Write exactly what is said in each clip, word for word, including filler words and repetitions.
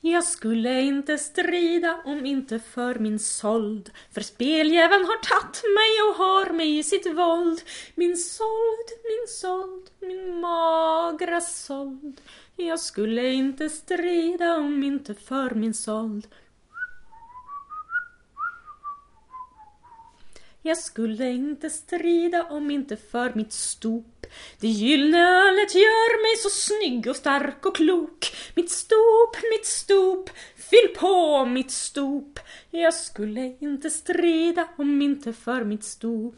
Jag skulle inte strida om inte för min sold, för speljäveln har tatt mig och har mig i sitt våld. Min sold, min sold, min magra sold. Jag skulle inte strida om inte för min sold. Jag skulle inte strida om inte för mitt stop. Det gyllene ölet gör mig så snygg och stark och klok. Mitt stop, mitt stop, fyll på mitt stop. Jag skulle inte strida om inte för mitt stop.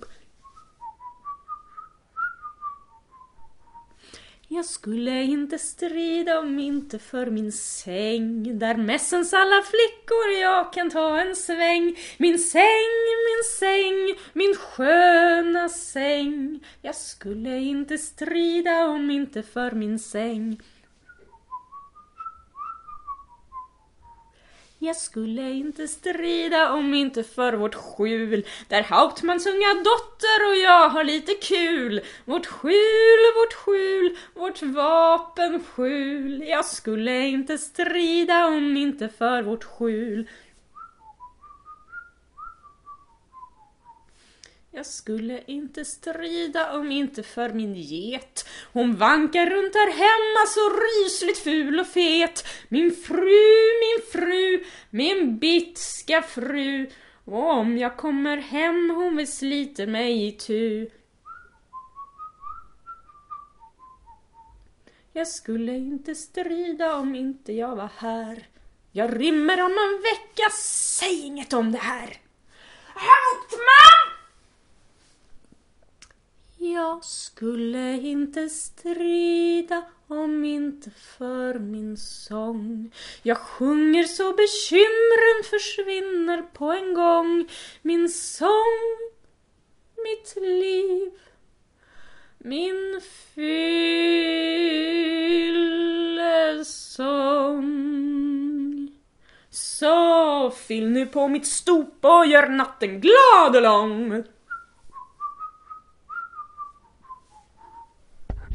Jag skulle inte strida om inte för min säng, där mässens alla flickor jag kan ta en sväng. Min säng, min säng, min sköna säng. Jag skulle inte strida om inte för min säng. Jag skulle inte strida om inte för vårt skjul, där Hauptmans unga dotter och jag har lite kul. Vårt skjul, vårt skjul, vårt vapenskjul. Jag skulle inte strida om inte för vårt skjul. Jag skulle inte strida om inte för min get. Hon vankar runt här hemma så rysligt ful och fet. Min fru, min fru, min bitska fru. Och om jag kommer hem hon vill slita mig i tu. Jag skulle inte strida om inte jag var här. Jag rymmer om en vecka, säg inget om det här. Hauptman! Jag skulle inte strida om inte för min sång. Jag sjunger så bekymren försvinner på en gång. Min sång, mitt liv, min fyllesång. Så fyll nu på mitt stop och gör natten glad och lång.